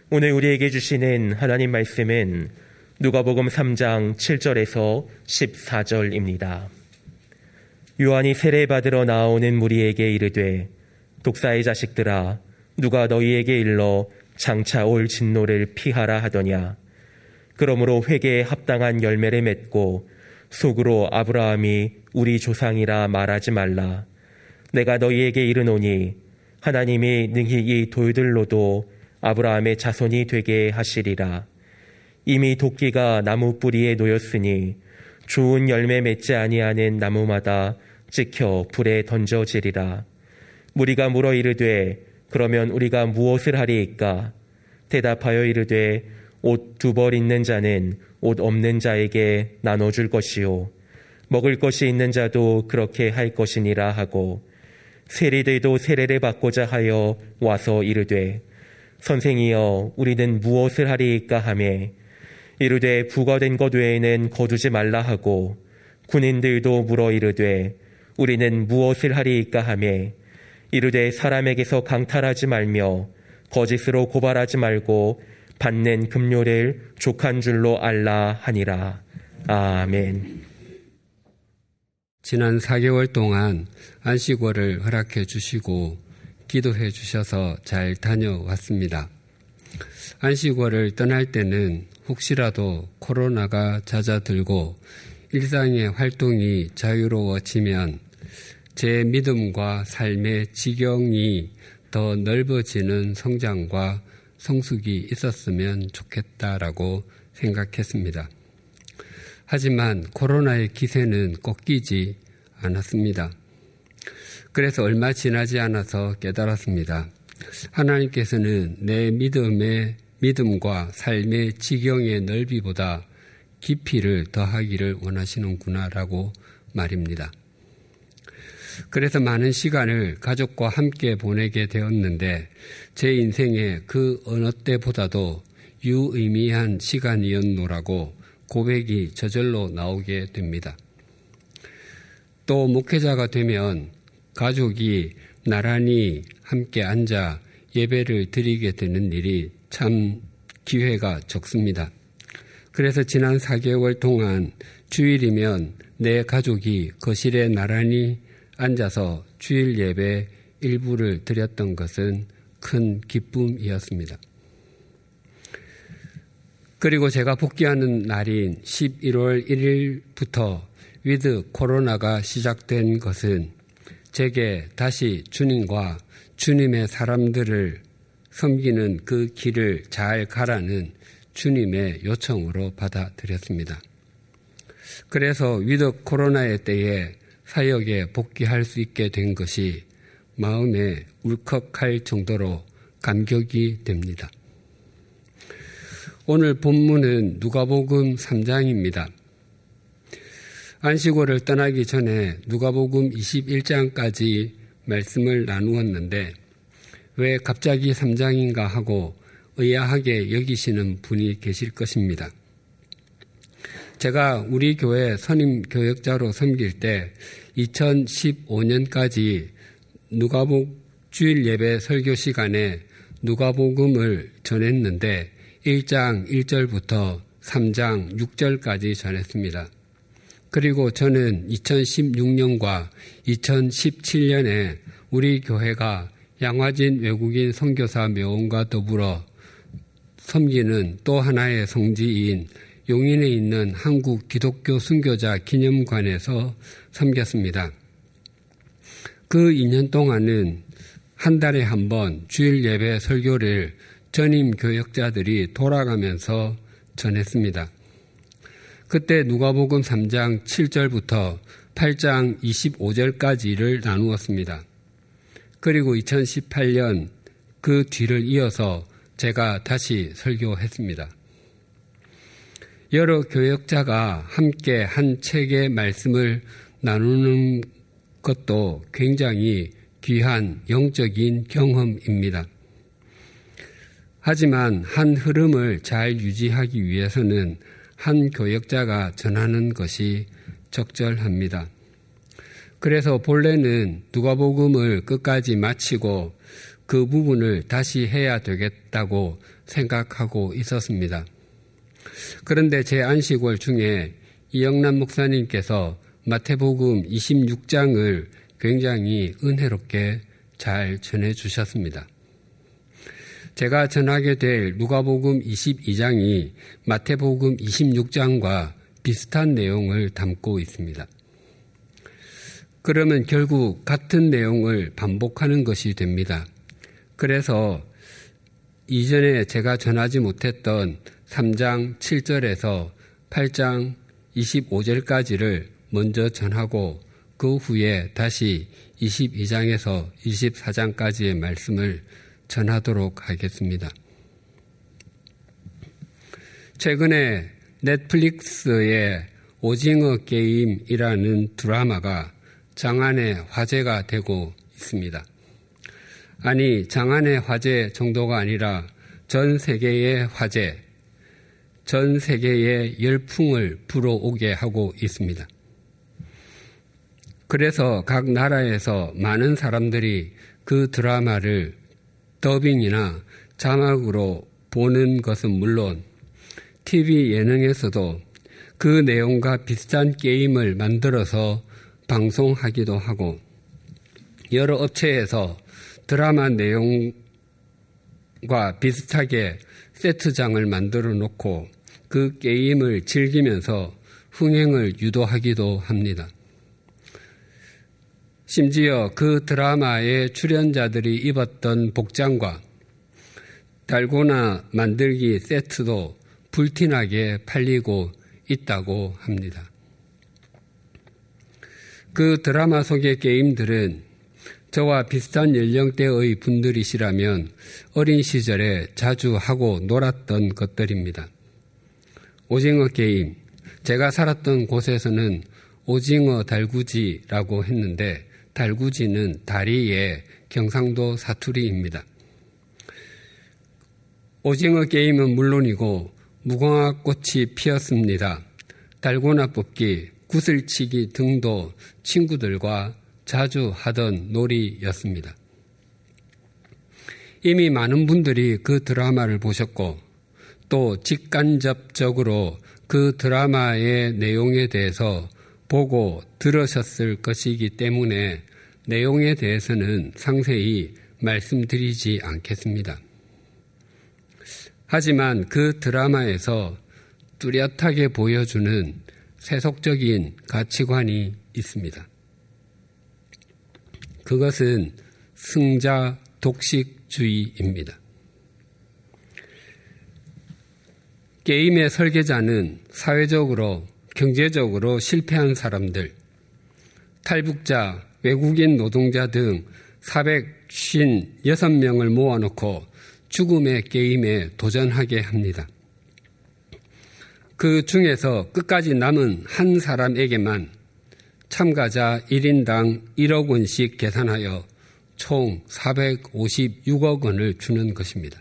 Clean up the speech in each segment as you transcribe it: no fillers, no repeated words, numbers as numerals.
오늘 우리에게 주시는 하나님 말씀은 누가복음 3장 7절에서 14절입니다. 요한이 세례받으러 나오는 무리에게 이르되 독사의 자식들아 누가 너희에게 일러 장차 올 진노를 피하라 하더냐. 그러므로 회개에 합당한 열매를 맺고 속으로 아브라함이 우리 조상이라 말하지 말라. 내가 너희에게 이르노니 하나님이 능히 이 돌들로도 아브라함의 자손이 되게 하시리라. 이미 도끼가 나무 뿌리에 놓였으니 좋은 열매 맺지 아니하는 나무마다 찍혀 불에 던져지리라. 무리가 물어 이르되 그러면 우리가 무엇을 하리이까? 대답하여 이르되 옷 2벌 있는 자는 옷 없는 자에게 나눠줄 것이요 먹을 것이 있는 자도 그렇게 할 것이니라 하고 세리들도 세례를 받고자 하여 와서 이르되 선생이여 우리는 무엇을 하리이까 하매 이르되 부과된 것 외에는 거두지 말라 하고 군인들도 물어 이르되 우리는 무엇을 하리이까 하매 이르되 사람에게서 강탈하지 말며 거짓으로 고발하지 말고 받는 급료를 족한 줄로 알라 하니라. 아멘. 지난 4개월 동안 안식월을 허락해 주시고 기도해 주셔서 잘 다녀왔습니다. 안식월을 떠날 때는 혹시라도 코로나가 잦아들고 일상의 활동이 자유로워지면 제 믿음과 삶의 지경이 더 넓어지는 성장과 성숙이 있었으면 좋겠다라고 생각했습니다. 하지만 코로나의 기세는 꺾이지 않았습니다. 그래서 얼마 지나지 않아서 깨달았습니다. 하나님께서는 내 믿음과 삶의 지경의 넓이보다 깊이를 더하기를 원하시는구나라고 말입니다. 그래서 많은 시간을 가족과 함께 보내게 되었는데 제 인생에 그 어느 때보다도 유의미한 시간이었노라고 고백이 저절로 나오게 됩니다. 또 목회자가 되면 가족이 나란히 함께 앉아 예배를 드리게 되는 일이 참 기회가 적습니다. 그래서 지난 4개월 동안 주일이면 내 가족이 거실에 나란히 앉아서 주일 예배 일부를 드렸던 것은 큰 기쁨이었습니다. 그리고 제가 복귀하는 날인 11월 1일부터 위드 코로나가 시작된 것은 제게 다시 주님과 주님의 사람들을 섬기는 그 길을 잘 가라는 주님의 요청으로 받아들였습니다. 그래서 위드 코로나의 때에 사역에 복귀할 수 있게 된 것이 마음에 울컥할 정도로 감격이 됩니다. 오늘 본문은 누가복음 3장입니다. 안식월을 떠나기 전에 누가복음 21장까지 말씀을 나누었는데 왜 갑자기 3장인가 하고 의아하게 여기시는 분이 계실 것입니다. 제가 우리 교회 선임 교역자로 섬길 때 2015년까지 누가복 주일 예배 설교 시간에 누가복음을 전했는데 1장 1절부터 3장 6절까지 전했습니다. 그리고 저는 2016년과 2017년에 우리 교회가 양화진 외국인 선교사 묘원과 더불어 섬기는 또 하나의 성지인 용인에 있는 한국 기독교 순교자 기념관에서 섬겼습니다. 그 2년 동안은 한 달에 한 번 주일 예배 설교를 전임 교역자들이 돌아가면서 전했습니다. 그때 누가복음 3장 7절부터 8장 25절까지를 나누었습니다. 그리고 2018년 그 뒤를 이어서 제가 다시 설교했습니다. 여러 교역자가 함께 한 책의 말씀을 나누는 것도 굉장히 귀한 영적인 경험입니다. 하지만 한 흐름을 잘 유지하기 위해서는 한 교역자가 전하는 것이 적절합니다. 그래서 본래는 누가복음을 끝까지 마치고 그 부분을 다시 해야 되겠다고 생각하고 있었습니다. 그런데 제 안식월 중에 이영남 목사님께서 마태복음 26장을 굉장히 은혜롭게 잘 전해주셨습니다. 제가 전하게 될 누가복음 22장이 마태복음 26장과 비슷한 내용을 담고 있습니다. 그러면 결국 같은 내용을 반복하는 것이 됩니다. 그래서 이전에 제가 전하지 못했던 3장 7절에서 8장 25절까지를 먼저 전하고 그 후에 다시 22장에서 24장까지의 말씀을 전하도록 하겠습니다. 최근에 넷플릭스의 오징어 게임이라는 드라마가 장안의 화제가 되고 있습니다. 아니, 장안의 화제 정도가 아니라 전 세계의 화제, 전 세계의 열풍을 불어오게 하고 있습니다. 그래서 각 나라에서 많은 사람들이 그 드라마를 더빙이나 자막으로 보는 것은 물론 TV 예능에서도 그 내용과 비슷한 게임을 만들어서 방송하기도 하고 여러 업체에서 드라마 내용과 비슷하게 세트장을 만들어 놓고 그 게임을 즐기면서 흥행을 유도하기도 합니다. 심지어 그 드라마의 출연자들이 입었던 복장과 달고나 만들기 세트도 불티나게 팔리고 있다고 합니다. 그 드라마 속의 게임들은 저와 비슷한 연령대의 분들이시라면 어린 시절에 자주 하고 놀았던 것들입니다. 오징어 게임, 제가 살았던 곳에서는 오징어 달구지라고 했는데 달구지는 다리의 경상도 사투리입니다. 오징어 게임은 물론이고 무궁화꽃이 피었습니다. 달고나 뽑기, 구슬치기 등도 친구들과 자주 하던 놀이였습니다. 이미 많은 분들이 그 드라마를 보셨고 또 직간접적으로 그 드라마의 내용에 대해서 보고 들으셨을 것이기 때문에 내용에 대해서는 상세히 말씀드리지 않겠습니다. 하지만 그 드라마에서 뚜렷하게 보여주는 세속적인 가치관이 있습니다. 그것은 승자 독식주의입니다. 게임의 설계자는 사회적으로, 경제적으로 실패한 사람들, 탈북자, 외국인 노동자 등 456명을 모아놓고 죽음의 게임에 도전하게 합니다. 그 중에서 끝까지 남은 한 사람에게만 참가자 1인당 1억 원씩 계산하여 총 456억 원을 주는 것입니다.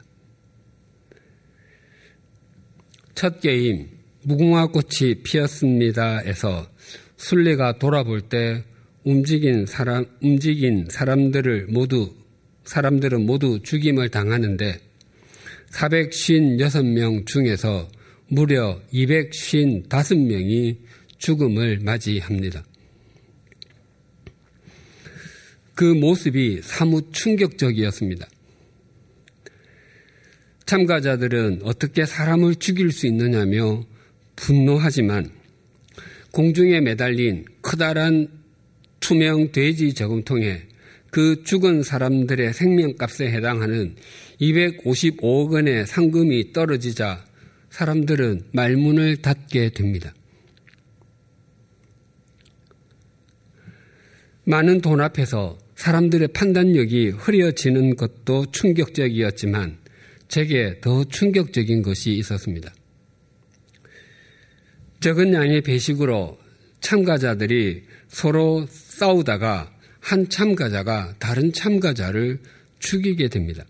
첫 게임 무궁화꽃이 피었습니다에서 순례가 돌아볼 때 움직인 사람들은 모두 죽임을 당하는데 456명 중에서 무려 255명이 죽음을 맞이합니다. 그 모습이 사뭇 충격적이었습니다. 참가자들은 어떻게 사람을 죽일 수 있느냐며 분노하지만 공중에 매달린 커다란 투명 돼지 저금통에 그 죽은 사람들의 생명값에 해당하는 255억 원의 상금이 떨어지자 사람들은 말문을 닫게 됩니다. 많은 돈 앞에서 사람들의 판단력이 흐려지는 것도 충격적이었지만 제게 더 충격적인 것이 있었습니다. 적은 양의 배식으로 참가자들이 서로 싸우다가 한 참가자가 다른 참가자를 죽이게 됩니다.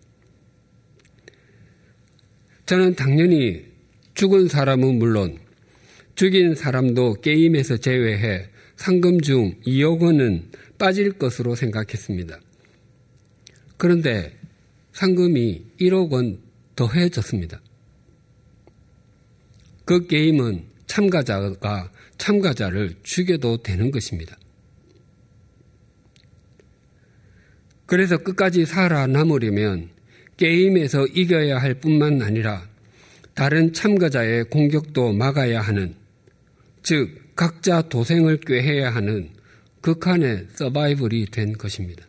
저는 당연히 죽은 사람은 물론 죽인 사람도 게임에서 제외해 상금 중 2억 원은 빠질 것으로 생각했습니다. 그런데 상금이 1억 원 더해졌습니다. 그 게임은 참가자가 참가자를 죽여도 되는 것입니다. 그래서 끝까지 살아남으려면 게임에서 이겨야 할 뿐만 아니라 다른 참가자의 공격도 막아야 하는, 즉 각자 도생을 꾀해야 하는 극한의 서바이벌이 된 것입니다.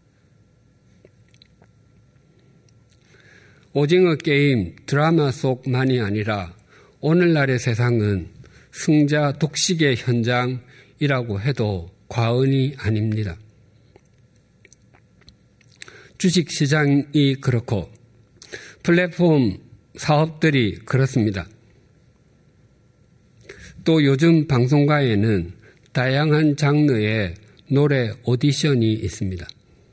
오징어 게임 드라마 속만이 아니라 오늘날의 세상은 승자 독식의 현장이라고 해도 과언이 아닙니다. 주식시장이 그렇고 플랫폼 사업들이 그렇습니다. 또 요즘 방송가에는 다양한 장르의 노래 오디션이 있습니다.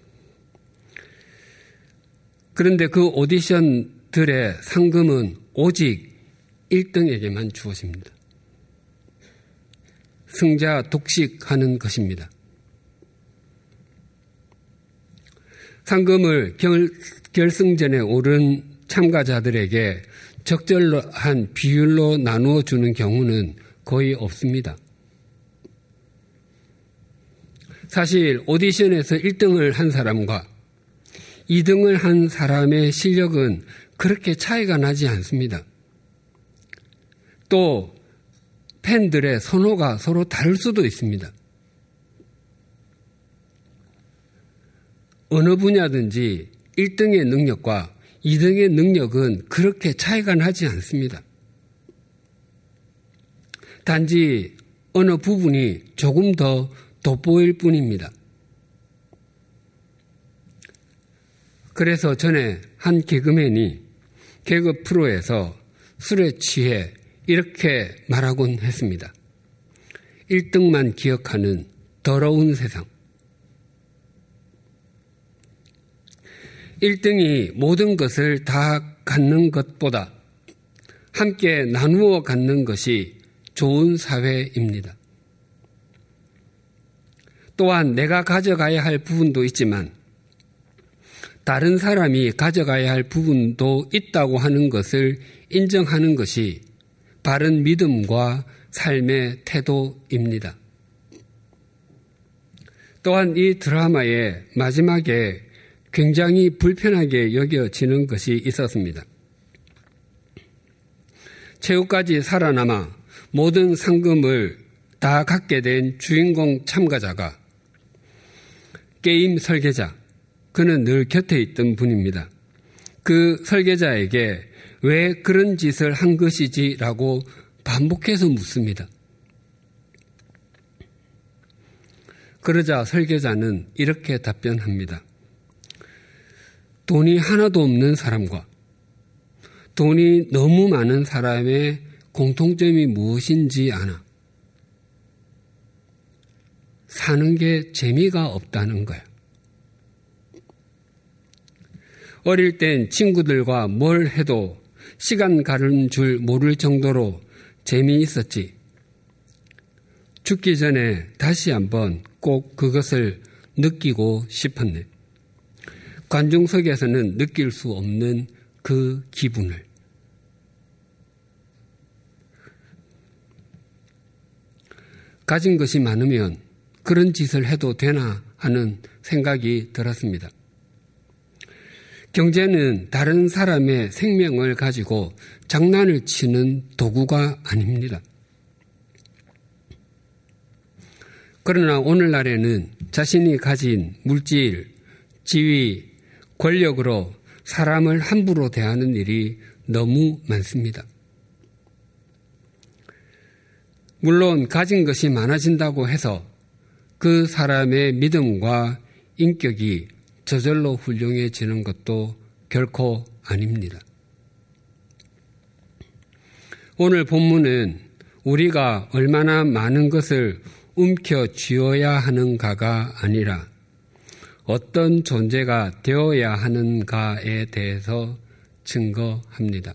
그런데 그 오디션들의 상금은 오직 1등에게만 주어집니다. 승자 독식하는 것입니다. 상금을 결승전에 오른 참가자들에게 적절한 비율로 나누어 주는 경우는 거의 없습니다. 사실 오디션에서 1등을 한 사람과 2등을 한 사람의 실력은 그렇게 차이가 나지 않습니다. 또 팬들의 선호가 서로 다를 수도 있습니다. 어느 분야든지 1등의 능력과 2등의 능력은 그렇게 차이가 나지 않습니다. 단지 어느 부분이 조금 더 돋보일 뿐입니다. 그래서 전에 한 개그맨이 개그 프로에서 술에 취해 이렇게 말하곤 했습니다. 1등만 기억하는 더러운 세상. 1등이 모든 것을 다 갖는 것보다 함께 나누어 갖는 것이 좋은 사회입니다. 또한 내가 가져가야 할 부분도 있지만 다른 사람이 가져가야 할 부분도 있다고 하는 것을 인정하는 것이 바른 믿음과 삶의 태도입니다. 또한 이 드라마의 마지막에 굉장히 불편하게 여겨지는 것이 있었습니다. 최후까지 살아남아 모든 상금을 다 갖게 된 주인공 참가자가 게임 설계자, 그는 늘 곁에 있던 분입니다. 그 설계자에게 왜 그런 짓을 한 것이지라고 반복해서 묻습니다. 그러자 설계자는 이렇게 답변합니다. 돈이 하나도 없는 사람과 돈이 너무 많은 사람의 공통점이 무엇인지 아나. 사는 게 재미가 없다는 거야. 어릴 땐 친구들과 뭘 해도 시간 가는 줄 모를 정도로 재미있었지. 죽기 전에 다시 한번 꼭 그것을 느끼고 싶었네. 관중석에서는 느낄 수 없는 그 기분을. 가진 것이 많으면 그런 짓을 해도 되나 하는 생각이 들었습니다. 경제는 다른 사람의 생명을 가지고 장난을 치는 도구가 아닙니다. 그러나 오늘날에는 자신이 가진 물질, 지위, 권력으로 사람을 함부로 대하는 일이 너무 많습니다. 물론 가진 것이 많아진다고 해서 그 사람의 믿음과 인격이 저절로 훌륭해지는 것도 결코 아닙니다. 오늘 본문은 우리가 얼마나 많은 것을 움켜쥐어야 하는가가 아니라 어떤 존재가 되어야 하는가에 대해서 증거합니다.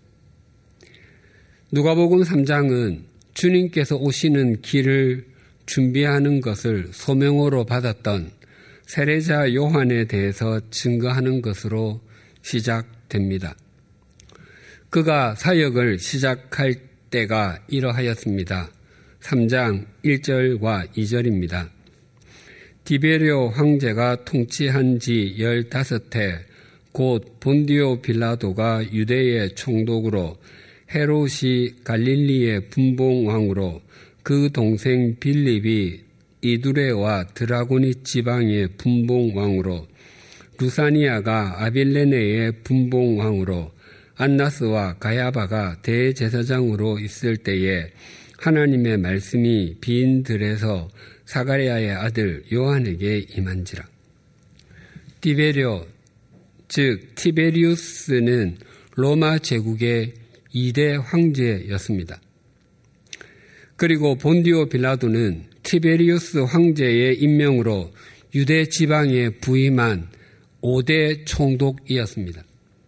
누가복음 3장은 주님께서 오시는 길을 준비하는 것을 소명으로 받았던 세례자 요한에 대해서 증거하는 것으로 시작됩니다. 그가 사역을 시작할 때가 이러하였습니다. 3장 1절과 2절입니다. 디베리오 황제가 통치한 지 15해 곧 본디오 빌라도가 유대의 총독으로 헤롯이 갈릴리의 분봉왕으로 그 동생 빌립이 이두레와 드라고니 지방의 분봉왕으로 루사니아가 아빌레네의 분봉왕으로 안나스와 가야바가 대제사장으로 있을 때에 하나님의 말씀이 빈 들에서 사가랴의 아들 요한에게 임한지라. 디베리오 즉 티베리우스는 로마 제국의 2대 황제였습니다. 그리고 본디오 빌라도는 티베리우스 황제의 임명으로 유대 지방에 부임한 5대 총독이었습니다.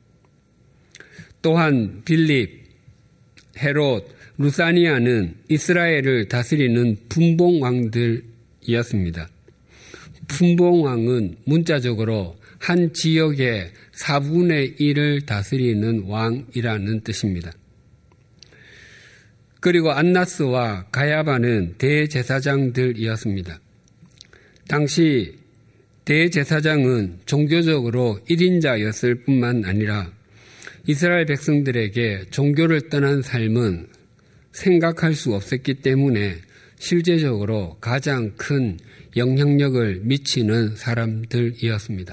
또한 빌립, 헤롯, 루사니아는 이스라엘을 다스리는 분봉왕들이었습니다. 분봉왕은 문자적으로 한 지역의 4분의 1을 다스리는 왕이라는 뜻입니다. 그리고 안나스와 가야바는 대제사장들이었습니다. 당시 대제사장은 종교적으로 1인자였을 뿐만 아니라 이스라엘 백성들에게 종교를 떠난 삶은 생각할 수 없었기 때문에 실제적으로 가장 큰 영향력을 미치는 사람들이었습니다.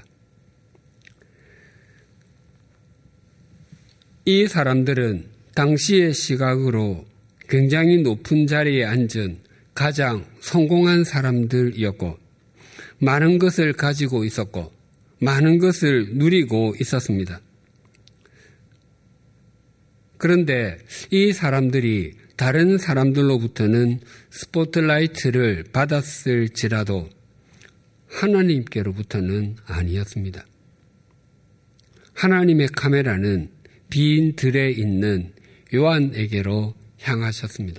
이 사람들은 당시의 시각으로 굉장히 높은 자리에 앉은 가장 성공한 사람들이었고 많은 것을 가지고 있었고 많은 것을 누리고 있었습니다. 그런데 이 사람들이 다른 사람들로부터는 스포트라이트를 받았을지라도 하나님께로부터는 아니었습니다. 하나님의 카메라는 빈 들에 있는 요한에게로 향하셨습니다.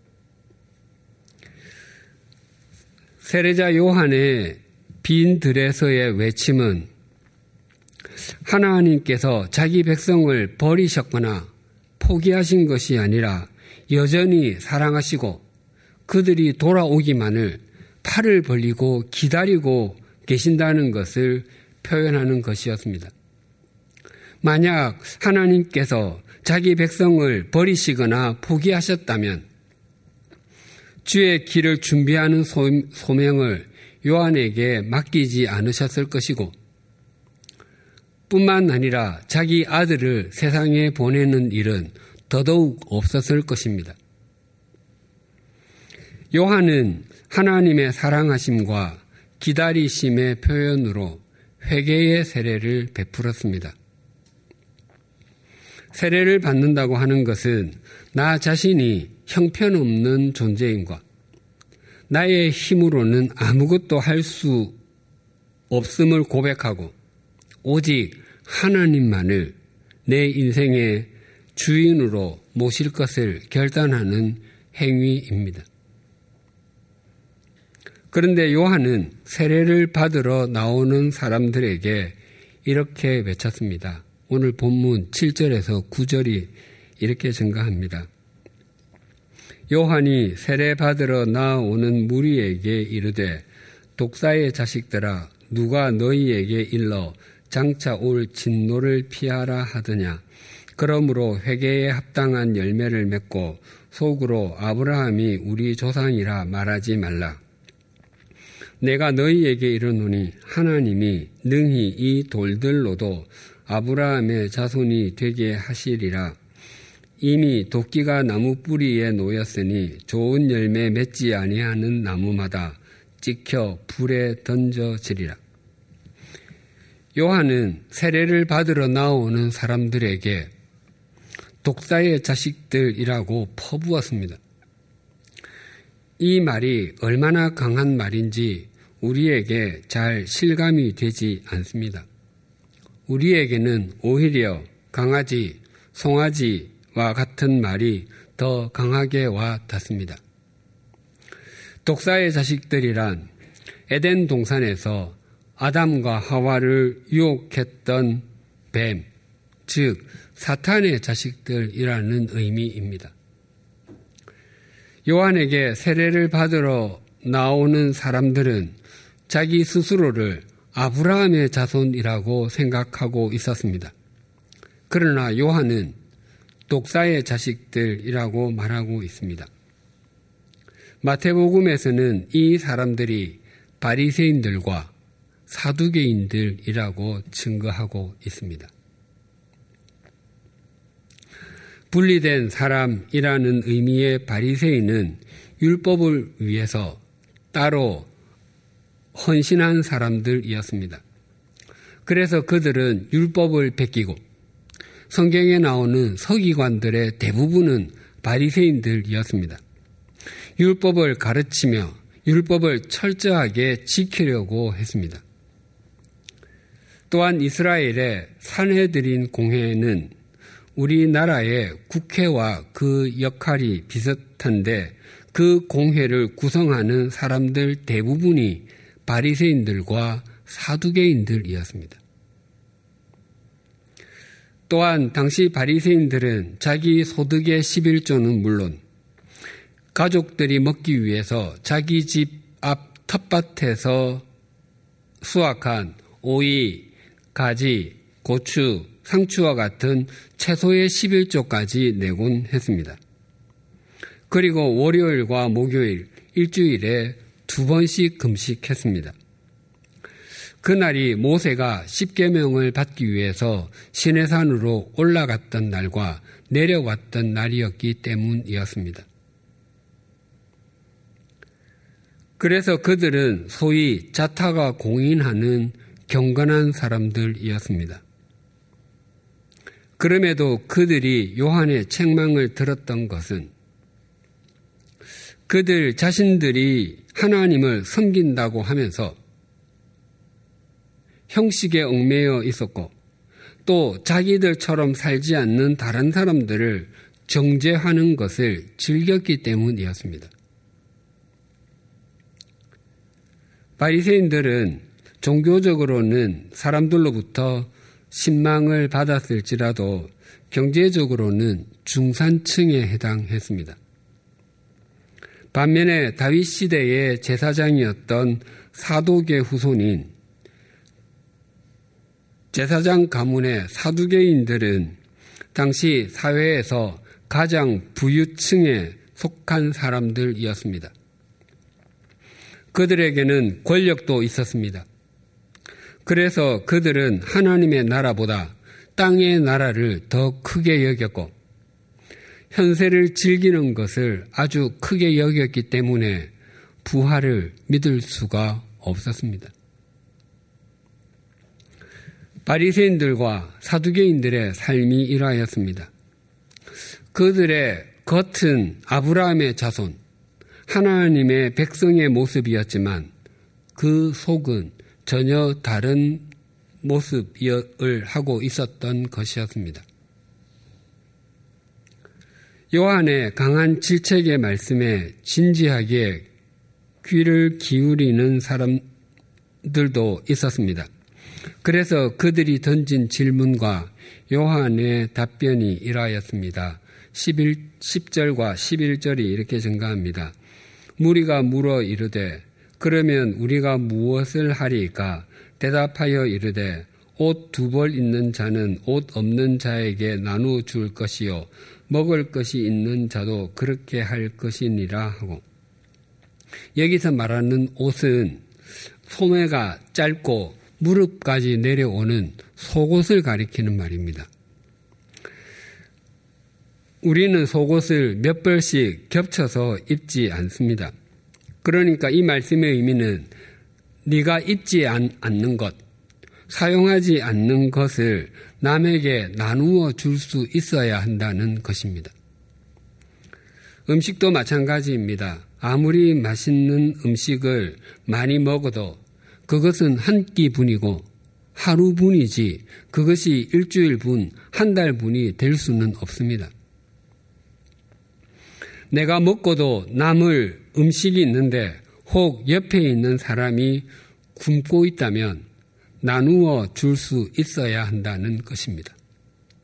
세례자 요한의 빈 들에서의 외침은 하나님께서 자기 백성을 버리셨거나 포기하신 것이 아니라 여전히 사랑하시고 그들이 돌아오기만을 팔을 벌리고 기다리고 계신다는 것을 표현하는 것이었습니다. 만약 하나님께서 자기 백성을 버리시거나 포기하셨다면 주의 길을 준비하는 소명을 요한에게 맡기지 않으셨을 것이고 뿐만 아니라 자기 아들을 세상에 보내는 일은 더더욱 없었을 것입니다. 요한은 하나님의 사랑하심과 기다리심의 표현으로 회개의 세례를 베풀었습니다. 세례를 받는다고 하는 것은 나 자신이 형편없는 존재임과 나의 힘으로는 아무것도 할 수 없음을 고백하고 오직 하나님만을 내 인생의 주인으로 모실 것을 결단하는 행위입니다. 그런데 요한은 세례를 받으러 나오는 사람들에게 이렇게 외쳤습니다. 오늘 본문 7절에서 9절이 이렇게 증가합니다. 요한이 세례 받으러 나오는 무리에게 이르되 독사의 자식들아 누가 너희에게 일러 장차 올 진노를 피하라 하더냐. 그러므로 회개에 합당한 열매를 맺고 속으로 아브라함이 우리 조상이라 말하지 말라. 내가 너희에게 이르노니 하나님이 능히 이 돌들로도 아브라함의 자손이 되게 하시리라. 이미 도끼가 나무 뿌리에 놓였으니 좋은 열매 맺지 아니하는 나무마다 찍혀 불에 던져지리라. 요한은 세례를 받으러 나오는 사람들에게 독사의 자식들이라고 퍼부었습니다. 이 말이 얼마나 강한 말인지 우리에게 잘 실감이 되지 않습니다. 우리에게는 오히려 강아지, 송아지와 같은 말이 더 강하게 와 닿습니다. 독사의 자식들이란 에덴 동산에서 아담과 하와를 유혹했던 뱀, 즉 사탄의 자식들이라는 의미입니다. 요한에게 세례를 받으러 나오는 사람들은 자기 스스로를 아브라함의 자손이라고 생각하고 있었습니다. 그러나 요한은 독사의 자식들이라고 말하고 있습니다. 마태복음에서는 이 사람들이 바리새인들과 사두개인들이라고 증거하고 있습니다. 분리된 사람이라는 의미의 바리새인은 율법을 위해서 따로 헌신한 사람들이었습니다. 그래서 그들은 율법을 베끼고 성경에 나오는 서기관들의 대부분은 바리새인들이었습니다. 율법을 가르치며 율법을 철저하게 지키려고 했습니다. 또한 이스라엘의 산헤드린 공회는 우리나라의 국회와 그 역할이 비슷한데 그 공회를 구성하는 사람들 대부분이 바리새인들과 사두개인들이었습니다. 또한 당시 바리새인들은 자기 소득의 11조는 물론 가족들이 먹기 위해서 자기 집 앞 텃밭에서 수확한 오이, 가지, 고추, 상추와 같은 채소의 11조까지 내곤 했습니다. 그리고 월요일과 목요일, 일주일에 2번씩 금식했습니다. 그날이 모세가 십계명을 받기 위해서 시내산으로 올라갔던 날과 내려왔던 날이었기 때문이었습니다. 그래서 그들은 소위 자타가 공인하는 경건한 사람들이었습니다. 그럼에도 그들이 요한의 책망을 들었던 것은 그들 자신들이 하나님을 섬긴다고 하면서 형식에 얽매여 있었고 또 자기들처럼 살지 않는 다른 사람들을 정죄하는 것을 즐겼기 때문이었습니다. 바리새인들은 종교적으로는 사람들로부터 신망을 받았을지라도 경제적으로는 중산층에 해당했습니다. 반면에 다윗 시대의 제사장이었던 사독의 후손인 제사장 가문의 사두개인들은 당시 사회에서 가장 부유층에 속한 사람들이었습니다. 그들에게는 권력도 있었습니다. 그래서 그들은 하나님의 나라보다 땅의 나라를 더 크게 여겼고 현세를 즐기는 것을 아주 크게 여겼기 때문에 부활을 믿을 수가 없었습니다. 바리새인들과 사두개인들의 삶이 이러하였습니다. 그들의 겉은 아브라함의 자손, 하나님의 백성의 모습이었지만 그 속은 전혀 다른 모습을 하고 있었던 것이었습니다. 요한의 강한 질책의 말씀에 진지하게 귀를 기울이는 사람들도 있었습니다. 그래서 그들이 던진 질문과 요한의 답변이 이러하였습니다. 10절과 11절이 이렇게 증가합니다. 무리가 물어 이르되 그러면 우리가 무엇을 하리이까? 대답하여 이르되 옷 2벌 있는 자는 옷 없는 자에게 나누어 줄 것이요 먹을 것이 있는 자도 그렇게 할 것이니라 하고, 여기서 말하는 옷은 소매가 짧고 무릎까지 내려오는 속옷을 가리키는 말입니다. 우리는 속옷을 몇 벌씩 겹쳐서 입지 않습니다. 그러니까 이 말씀의 의미는 네가 입지 않는 것, 사용하지 않는 것을 남에게 나누어 줄 수 있어야 한다는 것입니다. 음식도 마찬가지입니다. 아무리 맛있는 음식을 많이 먹어도 그것은 한 끼분이고 하루분이지 그것이 일주일분, 한 달분이 될 수는 없습니다. 내가 먹고도 남을 음식이 있는데 혹 옆에 있는 사람이 굶고 있다면 나누어 줄 수 있어야 한다는 것입니다.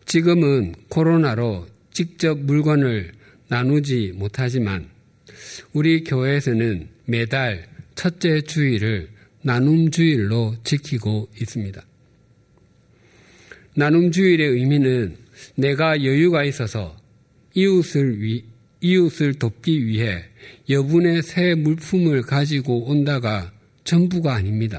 지금은 코로나로 직접 물건을 나누지 못하지만 우리 교회에서는 매달 첫째 주일을 나눔 주일로 지키고 있습니다. 나눔 주일의 의미는 내가 여유가 있어서 이웃을 돕기 위해 여분의 새 물품을 가지고 온다가 전부가 아닙니다.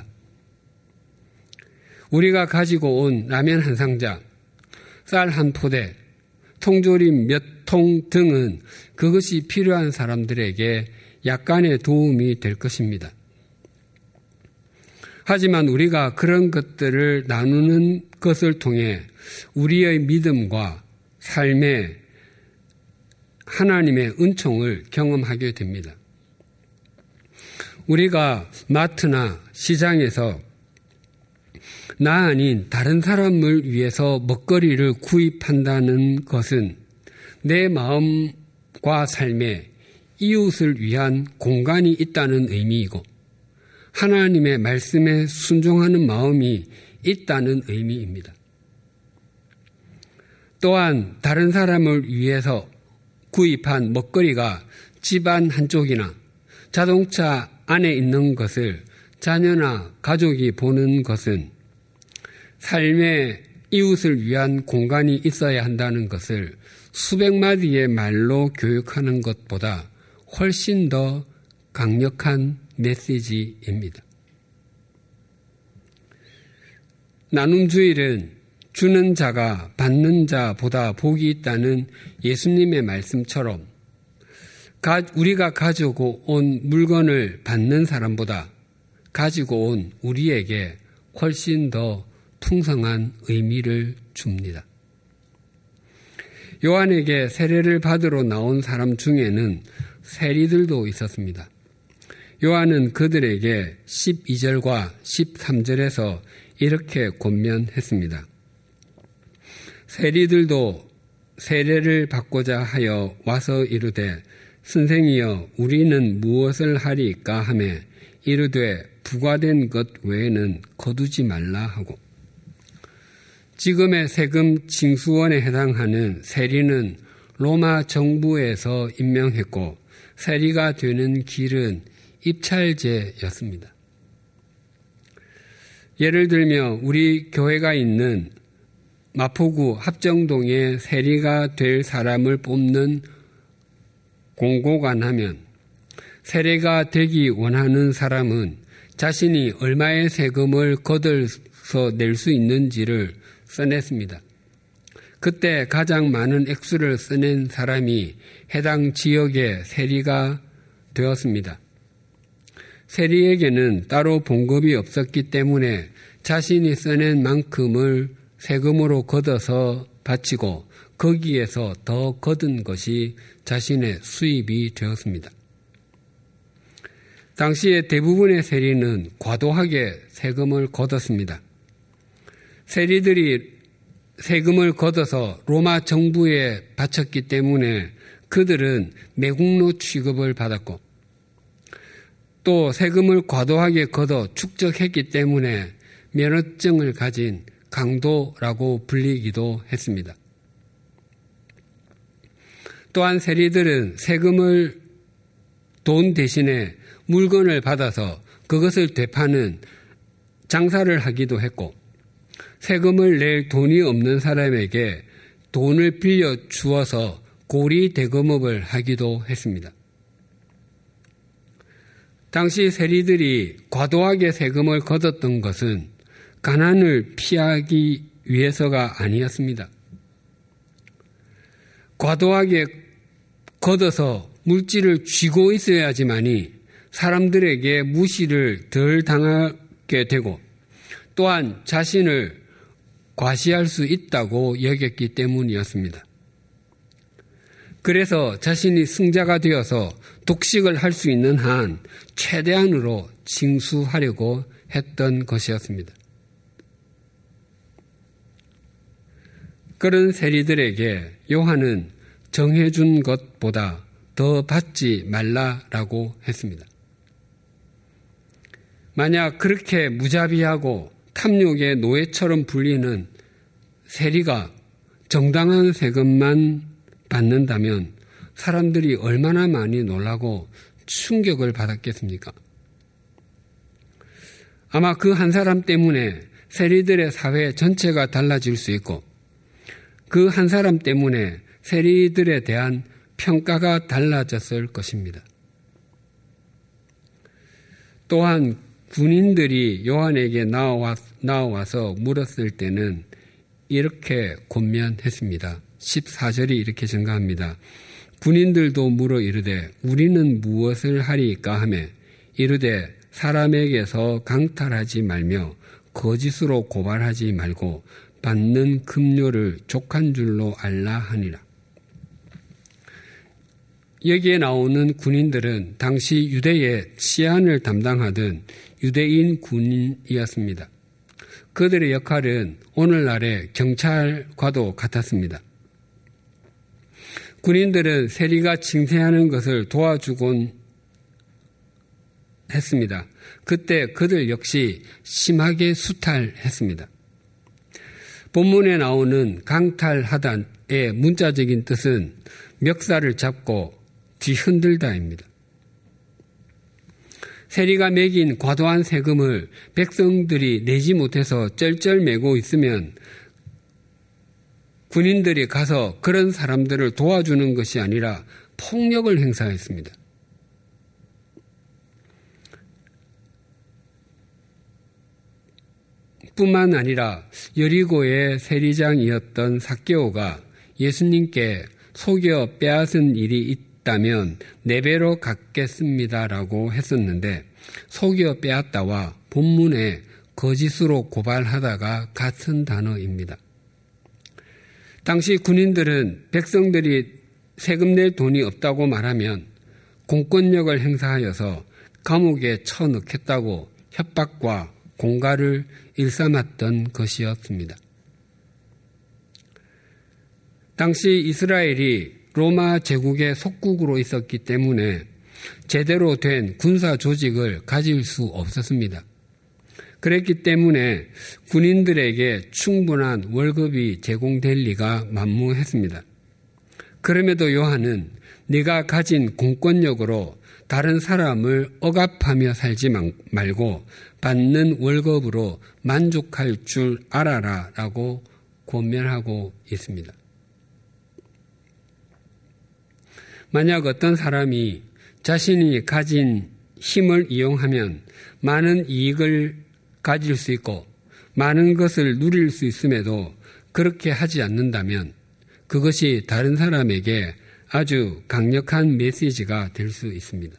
우리가 가지고 온 라면 한 상자, 쌀 한 포대, 통조림 몇 통 등은 그것이 필요한 사람들에게 약간의 도움이 될 것입니다. 하지만 우리가 그런 것들을 나누는 것을 통해 우리의 믿음과 삶에 하나님의 은총을 경험하게 됩니다. 우리가 마트나 시장에서 나 아닌 다른 사람을 위해서 먹거리를 구입한다는 것은 내 마음과 삶에 이웃을 위한 공간이 있다는 의미이고 하나님의 말씀에 순종하는 마음이 있다는 의미입니다. 또한 다른 사람을 위해서 구입한 먹거리가 집안 한쪽이나 자동차 안에 있는 것을 자녀나 가족이 보는 것은 삶의 이웃을 위한 공간이 있어야 한다는 것을 수백 마디의 말로 교육하는 것보다 훨씬 더 강력한 메시지입니다. 나눔주일은 주는 자가 받는 자보다 복이 있다는 예수님의 말씀처럼 우리가 가지고 온 물건을 받는 사람보다 가지고 온 우리에게 훨씬 더 풍성한 의미를 줍니다. 요한에게 세례를 받으러 나온 사람 중에는 세리들도 있었습니다. 요한은 그들에게 12절과 13절에서 이렇게 권면했습니다. 세리들도 세례를 받고자 하여 와서 이르되 선생이여 우리는 무엇을 하리까 하매 이르되 부과된 것 외에는 거두지 말라 하고 지금의 세금 징수원에 해당하는 세리는 로마 정부에서 임명했고 세리가 되는 길은 입찰제였습니다. 예를 들며 우리 교회가 있는 마포구 합정동에 세리가 될 사람을 뽑는 공고가 나면 세리가 되기 원하는 사람은 자신이 얼마의 세금을 거둬서 낼 수 있는지를 써냈습니다. 그때 가장 많은 액수를 써낸 사람이 해당 지역의 세리가 되었습니다. 세리에게는 따로 봉급이 없었기 때문에 자신이 써낸 만큼을 세금으로 걷어서 바치고 거기에서 더 거둔 것이 자신의 수입이 되었습니다. 당시에 대부분의 세리는 과도하게 세금을 걷었습니다. 세리들이 세금을 걷어서 로마 정부에 바쳤기 때문에 그들은 매국노 취급을 받았고 또 세금을 과도하게 걷어 축적했기 때문에 면허증을 가진 강도라고 불리기도 했습니다. 또한 세리들은 세금을 돈 대신에 물건을 받아서 그것을 되파는 장사를 하기도 했고 세금을 낼 돈이 없는 사람에게 돈을 빌려 주어서 고리 대금업을 하기도 했습니다. 당시 세리들이 과도하게 세금을 걷었던 것은 가난을 피하기 위해서가 아니었습니다. 과도하게 걷어서 물질을 쥐고 있어야지만이 사람들에게 무시를 덜 당하게 되고 또한 자신을 과시할 수 있다고 여겼기 때문이었습니다. 그래서 자신이 승자가 되어서 독식을 할 수 있는 한 최대한으로 징수하려고 했던 것이었습니다. 그런 세리들에게 요한은 정해준 것보다 더 받지 말라라고 했습니다. 만약 그렇게 무자비하고 탐욕의 노예처럼 불리는 세리가 정당한 세금만 받는다면 사람들이 얼마나 많이 놀라고 충격을 받았겠습니까? 아마 그 한 사람 때문에 세리들의 사회 전체가 달라질 수 있고 그 한 사람 때문에 세리들에 대한 평가가 달라졌을 것입니다. 또한 군인들이 요한에게 나와서 물었을 때는 이렇게 권면했습니다. 14절이 이렇게 증가합니다. 군인들도 물어 이르되 우리는 무엇을 하리까 하매 이르되 사람에게서 강탈하지 말며 거짓으로 고발하지 말고 받는 급료를 족한 줄로 알라 하니라. 여기에 나오는 군인들은 당시 유대의 치안을 담당하던 유대인 군인이었습니다. 그들의 역할은 오늘날의 경찰과도 같았습니다. 군인들은 세리가 징세하는 것을 도와주곤 했습니다. 그때 그들 역시 심하게 수탈했습니다. 본문에 나오는 강탈하다의 문자적인 뜻은 멱살을 잡고 뒤흔들다입니다. 세리가 매긴 과도한 세금을 백성들이 내지 못해서 쩔쩔매고 있으면 군인들이 가서 그런 사람들을 도와주는 것이 아니라 폭력을 행사했습니다. 뿐만 아니라 여리고의 세리장이었던 삭개오가 예수님께 속여 빼앗은 일이 있다면 4배로 갚겠습니다라고 했었는데 속여 빼앗다와 본문에 거짓으로 고발하다가 같은 단어입니다. 당시 군인들은 백성들이 세금 낼 돈이 없다고 말하면 공권력을 행사하여서 감옥에 쳐넣겠다고 협박과 공갈을 일삼았던 것이었습니다. 당시 이스라엘이 로마 제국의 속국으로 있었기 때문에 제대로 된 군사 조직을 가질 수 없었습니다. 그랬기 때문에 군인들에게 충분한 월급이 제공될 리가 만무했습니다. 그럼에도 요한은 네가 가진 공권력으로 다른 사람을 억압하며 살지 말고 받는 월급으로 만족할 줄 알아라 라고 권면하고 있습니다. 만약 어떤 사람이 자신이 가진 힘을 이용하면 많은 이익을 가질 수 있고 많은 것을 누릴 수 있음에도 그렇게 하지 않는다면 그것이 다른 사람에게 아주 강력한 메시지가 될 수 있습니다.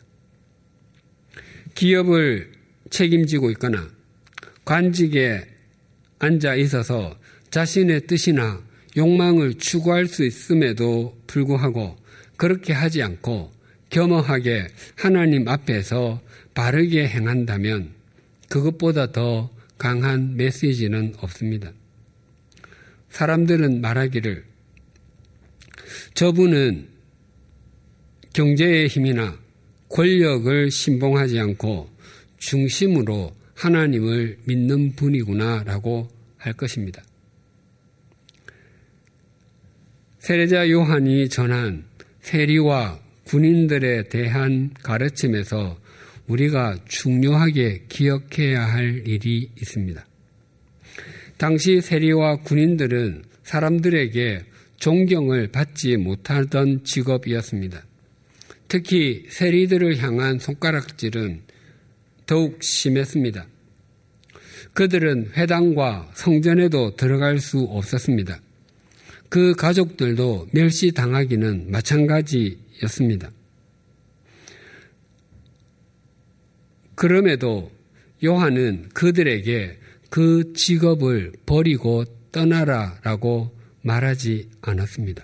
기업을 책임지고 있거나 관직에 앉아 있어서 자신의 뜻이나 욕망을 추구할 수 있음에도 불구하고 그렇게 하지 않고 겸허하게 하나님 앞에서 바르게 행한다면 그것보다 더 강한 메시지는 없습니다. 사람들은 말하기를 저분은 경제의 힘이나 권력을 신봉하지 않고 중심으로 하나님을 믿는 분이구나 라고 할 것입니다. 세례자 요한이 전한 세리와 군인들에 대한 가르침에서 우리가 중요하게 기억해야 할 일이 있습니다. 당시 세리와 군인들은 사람들에게 존경을 받지 못하던 직업이었습니다. 특히 세리들을 향한 손가락질은 더욱 심했습니다. 그들은 회당과 성전에도 들어갈 수 없었습니다. 그 가족들도 멸시당하기는 마찬가지였습니다. 그럼에도 요한은 그들에게 그 직업을 버리고 떠나라라고 말하지 않았습니다.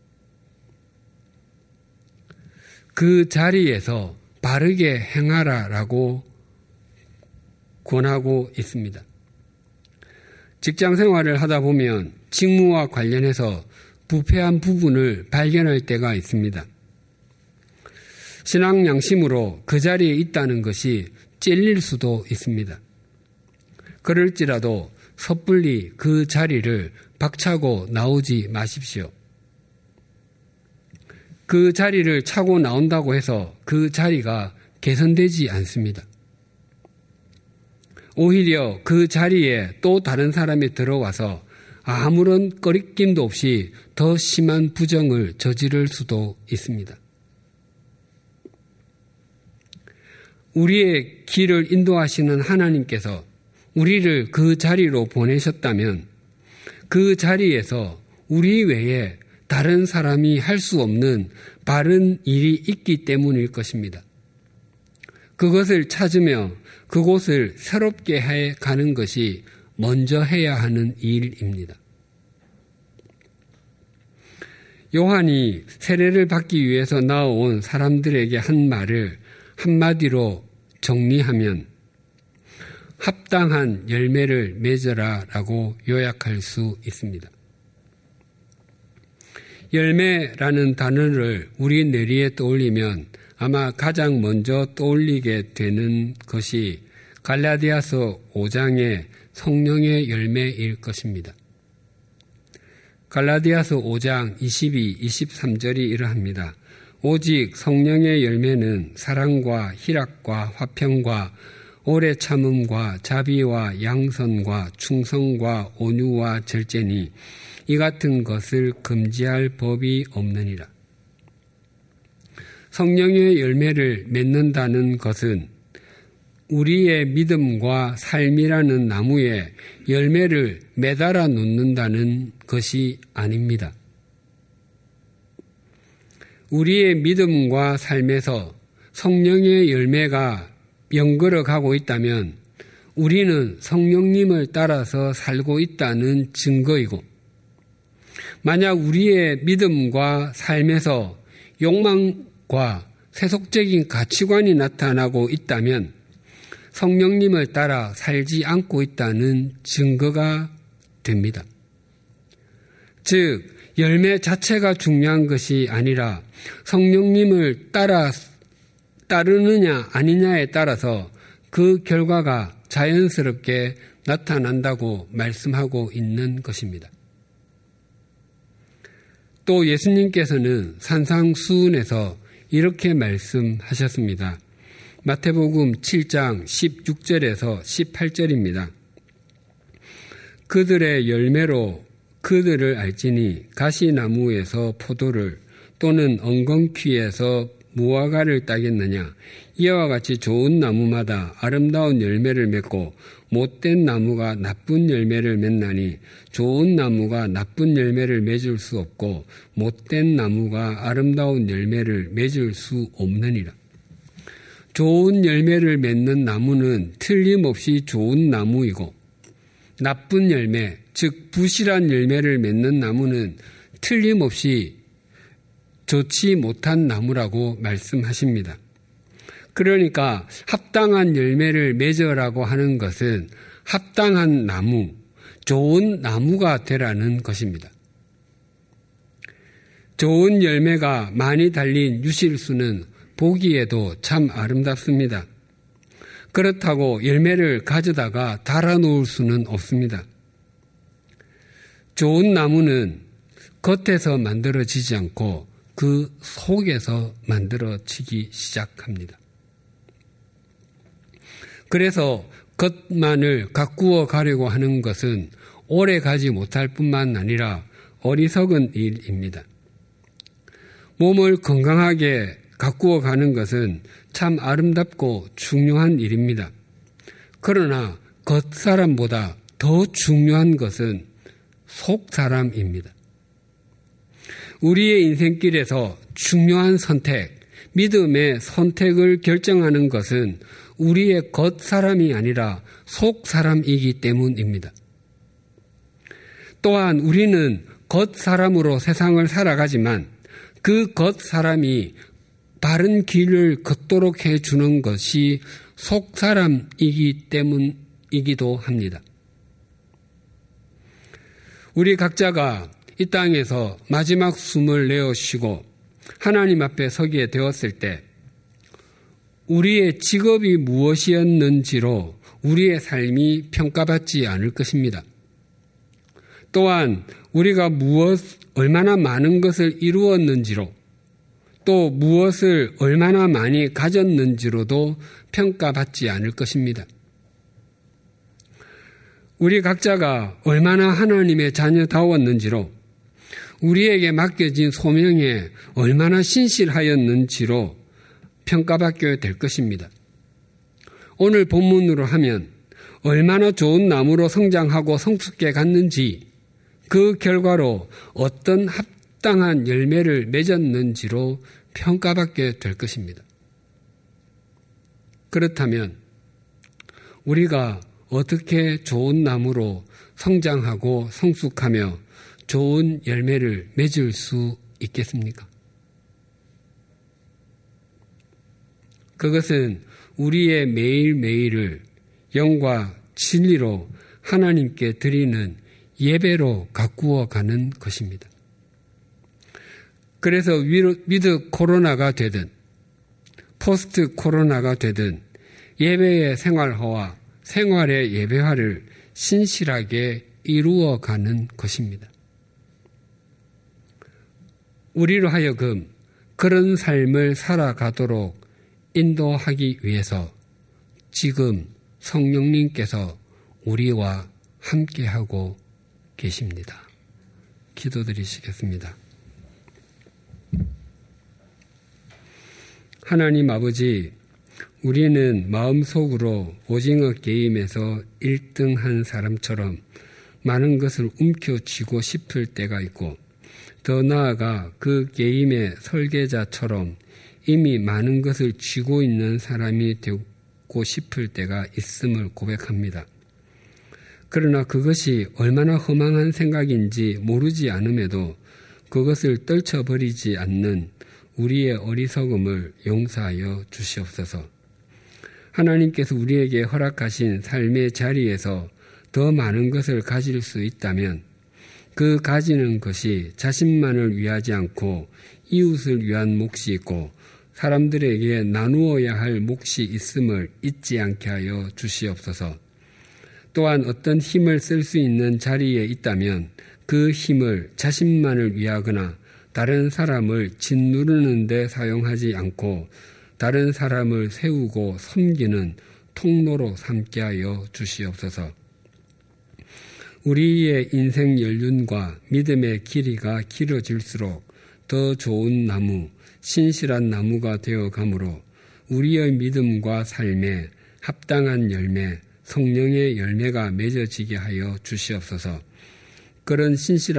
그 자리에서 바르게 행하라라고 권하고 있습니다. 직장 생활을 하다 보면 직무와 관련해서 부패한 부분을 발견할 때가 있습니다. 신앙 양심으로 그 자리에 있다는 것이 찔릴 수도 있습니다. 그럴지라도 섣불리 그 자리를 박차고 나오지 마십시오. 그 자리를 차고 나온다고 해서 그 자리가 개선되지 않습니다. 오히려 그 자리에 또 다른 사람이 들어와서 아무런 꺼리낌도 없이 더 심한 부정을 저지를 수도 있습니다. 우리의 길을 인도하시는 하나님께서 우리를 그 자리로 보내셨다면 그 자리에서 우리 외에 다른 사람이 할 수 없는 바른 일이 있기 때문일 것입니다. 그것을 찾으며 그곳을 새롭게 해 가는 것이 먼저 해야 하는 일입니다. 요한이 세례를 받기 위해서 나온 사람들에게 한 말을 한마디로 정리하면 합당한 열매를 맺어라 라고 요약할 수 있습니다. 열매라는 단어를 우리 뇌리에 떠올리면 아마 가장 먼저 떠올리게 되는 것이 갈라디아서 5장의 성령의 열매일 것입니다. 갈라디아서 5장 22, 23절이 이러합니다. 오직 성령의 열매는 사랑과 희락과 화평과 오래 참음과 자비와 양선과 충성과 온유와 절제니 이 같은 것을 금지할 법이 없느니라. 성령의 열매를 맺는다는 것은 우리의 믿음과 삶이라는 나무에 열매를 매달아 놓는다는 것이 아닙니다. 우리의 믿음과 삶에서 성령의 열매가 연걸어 가고 있다면 우리는 성령님을 따라서 살고 있다는 증거이고, 만약 우리의 믿음과 삶에서 욕망과 세속적인 가치관이 나타나고 있다면 성령님을 따라 살지 않고 있다는 증거가 됩니다. 즉, 열매 자체가 중요한 것이 아니라 성령님을 따르느냐 아니냐에 따라서 그 결과가 자연스럽게 나타난다고 말씀하고 있는 것입니다. 또 예수님께서는 산상수훈에서 이렇게 말씀하셨습니다. 마태복음 7장 16절에서 18절입니다. 그들의 열매로 그들을 알지니 가시나무에서 포도를 또는 엉겅퀴에서 무화과를 따겠느냐. 이와 같이 좋은 나무마다 아름다운 열매를 맺고 못된 나무가 나쁜 열매를 맺나니 좋은 나무가 나쁜 열매를 맺을 수 없고 못된 나무가 아름다운 열매를 맺을 수 없느니라. 좋은 열매를 맺는 나무는 틀림없이 좋은 나무이고 나쁜 열매, 즉 부실한 열매를 맺는 나무는 틀림없이 좋지 못한 나무라고 말씀하십니다. 그러니까 합당한 열매를 맺으라고 하는 것은 합당한 나무, 좋은 나무가 되라는 것입니다. 좋은 열매가 많이 달린 유실수는 보기에도 참 아름답습니다. 그렇다고 열매를 가져다가 달아놓을 수는 없습니다. 좋은 나무는 겉에서 만들어지지 않고 그 속에서 만들어지기 시작합니다. 그래서 겉만을 가꾸어 가려고 하는 것은 오래 가지 못할 뿐만 아니라 어리석은 일입니다. 몸을 건강하게 가꾸어 가는 것은 참 아름답고 중요한 일입니다. 그러나 겉사람보다 더 중요한 것은 속사람입니다. 우리의 인생길에서 중요한 선택, 믿음의 선택을 결정하는 것은 우리의 겉사람이 아니라 속사람이기 때문입니다. 또한 우리는 겉사람으로 세상을 살아가지만 그 겉사람이 바른 길을 걷도록 해주는 것이 속사람이기 때문이기도 합니다. 우리 각자가 이 땅에서 마지막 숨을 내어 쉬고 하나님 앞에 서게 되었을 때 우리의 직업이 무엇이었는지로 우리의 삶이 평가받지 않을 것입니다. 또한 우리가 얼마나 많은 것을 이루었는지로 또 무엇을 얼마나 많이 가졌는지로도 평가받지 않을 것입니다. 우리 각자가 얼마나 하나님의 자녀다웠는지로 우리에게 맡겨진 소명에 얼마나 신실하였는지로 평가받게 될 것입니다. 오늘 본문으로 하면 얼마나 좋은 나무로 성장하고 성숙해 갔는지 그 결과로 어떤 합당한 열매를 맺었는지로 평가받게 될 것입니다. 그렇다면 우리가 어떻게 좋은 나무로 성장하고 성숙하며 좋은 열매를 맺을 수 있겠습니까? 그것은 우리의 매일매일을 영과 진리로 하나님께 드리는 예배로 가꾸어 가는 것입니다. 그래서 위드 코로나가 되든 포스트 코로나가 되든 예배의 생활화와 생활의 예배화를 신실하게 이루어가는 것입니다. 우리로 하여금 그런 삶을 살아가도록 인도하기 위해서 지금 성령님께서 우리와 함께하고 계십니다. 기도드리시겠습니다. 하나님 아버지, 우리는 마음속으로 오징어 게임에서 1등한 사람처럼 많은 것을 움켜쥐고 싶을 때가 있고 더 나아가 그 게임의 설계자처럼 이미 많은 것을 쥐고 있는 사람이 되고 싶을 때가 있음을 고백합니다. 그러나 그것이 얼마나 허망한 생각인지 모르지 않음에도 그것을 떨쳐버리지 않는 우리의 어리석음을 용서하여 주시옵소서. 하나님께서 우리에게 허락하신 삶의 자리에서 더 많은 것을 가질 수 있다면 그 가지는 것이 자신만을 위하지 않고 이웃을 위한 몫이 있고 사람들에게 나누어야 할 몫이 있음을 잊지 않게 하여 주시옵소서. 또한 어떤 힘을 쓸 수 있는 자리에 있다면 그 힘을 자신만을 위하거나 다른 사람을 짓누르는 데 사용하지 않고 다른 사람을 세우고 섬기는 통로로 삼게 하여 주시옵소서. 우리의 인생 연륜과 믿음의 길이가 길어질수록 더 좋은 나무, 신실한 나무가 되어가므로 우리의 믿음과 삶에 합당한 열매, 성령의 열매가 맺어지게 하여 주시옵소서. 그런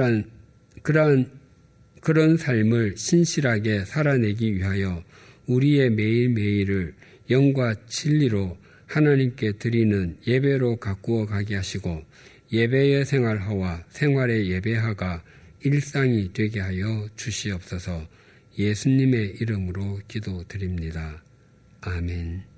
삶을 신실하게 살아내기 위하여 우리의 매일매일을 영과 진리로 하나님께 드리는 예배로 가꾸어 가게 하시고 예배의 생활화와 생활의 예배화가 일상이 되게 하여 주시옵소서. 예수님의 이름으로 기도드립니다. 아멘.